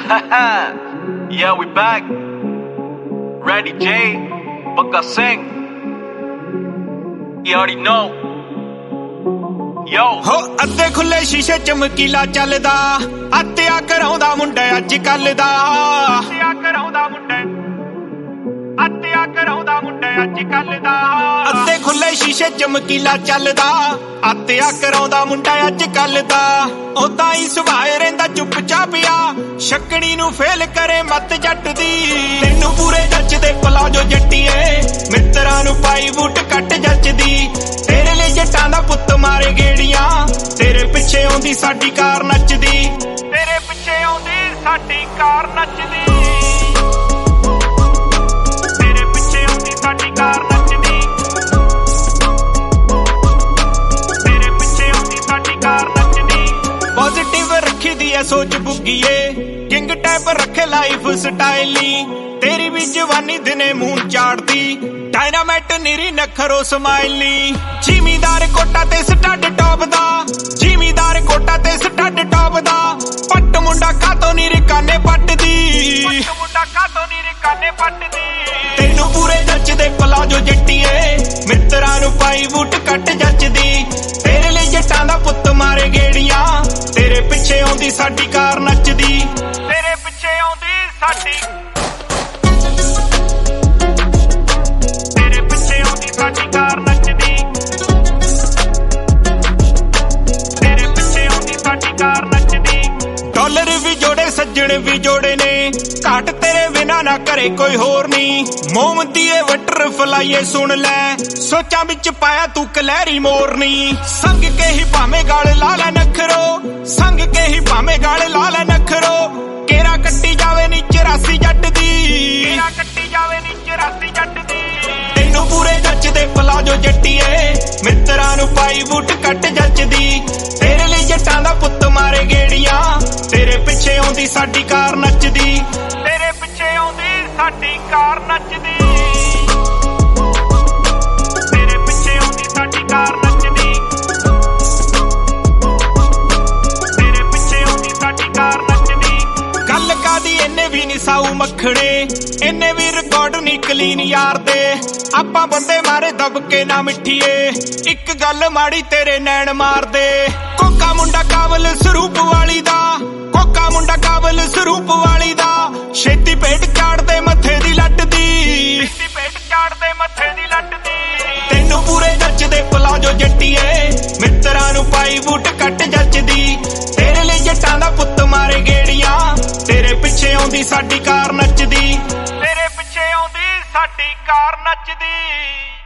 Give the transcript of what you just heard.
Yeah, we back. Randy J, Baka Singh. You already know. Yo. हो अद्धे खुले शीशे चमकीला चलदा अत्या कराउंदा मुंडा अज कल दा अत्या कराउंदा मुंडा अज कल दा अद्धे खुले शीशे चमकीला चलदा अत्या कराउंदा मुंडा अज कल दा ओदा ही सुभाए रहिंदा चुप चापिया छकड़ी नू फेल करे मत जट दी तैनू पूरे जच दे पलाजो जट्टीए मित्रां नू पाई बूट कट जचदी तेरे लिए जट्टां दा पुत्त मारे गेड़ियां तेरे पिछे आउंदी साडी कार नचदी तेरे पिछे आउंदी साडी कार नचदी तेरे पिछे आउंदी साडी कार नचदी तेरे पिछे आउंदी साडी कार नचदी पॉजिटिव रखी दी है सोच बुग्गीए किंग टाइप रखे लाइफ स्टाइली तेरी भी जवानी दिने मून चाड़दी डायनामाइट निरी नखरो स्माइली जिमीदार कोटा ते स्टड टॉप दा जिमीदार कोटा ते स्टड टॉप दा पट्ट मुंडा कातो नीरे काने पटदी पट्ट मुंडा कातो नीरे काने पटदी तैनू पूरे जचदे पलाजो जट्टीए मित्रां नू पाई बूट कट जचदी तेरे लिए जट्टां दा पुत्त मारे गेड़ियां तेरे पिछे आउंदी साडी कार नचदी तेरे पिछे आउंदी साडी साडी कार नचदी तेरे पिछे आउंदी साडी कार नचदी डॉलर भी जोड़े सज्जण भी जोड़े ने घाट तेरे बिना ना करे कोई होर नहीं मोमती ए वटर फलाइए सुन ले सोचा बिच पाया तू कलहरी मोरनी संग के ही भावे गाल ला ले नखरो संग के ही भावे गाल ला ले नखरो केरा कट्टी जावे नी 84 जट दी केरा कट्टी जावे नी 84 जट दी तैनू पूरे जचदे पलाजो जट्टीए मित्रां नू पाई बूट कट जचदी तेरे लिए जट्टां दा पुत्त मारे गेड़ियां तेरे पिछे आउंदी साडी कार नचदी तेरे पिछे आउंदी साडी कार नचदी तेरे पिछे आउंदी साडी कार नचदी तेरे पिछे आउंदी साडी कार नचदी गल कादी इन्ने भी नी साऊ मखड़े इन्ने भी रिकॉर्ड नी क्लीन यार दे आपां बंदे मारे दबके ना मिठीए एक गल माड़ी तेरे नैन मार दे कोका मुंडा काबल स्वरूप वाली दा कोका मुंडा काबल स्वरूप वाली दा छेती पेट चाड़ दे मथे दी लट दी छेती पेट चाड़ दे मथे दी लट दी तैनू पूरे जचदे पलाजो जट्टीए मित्रां नू पाई बूट कट जचदी तेरे लिए जट्टां दा पुत्त मारे गेड़ियां तेरे पिछे आउंदी साडी कार नचदी तेरे पिछे आउंदी साडी कार नचदी।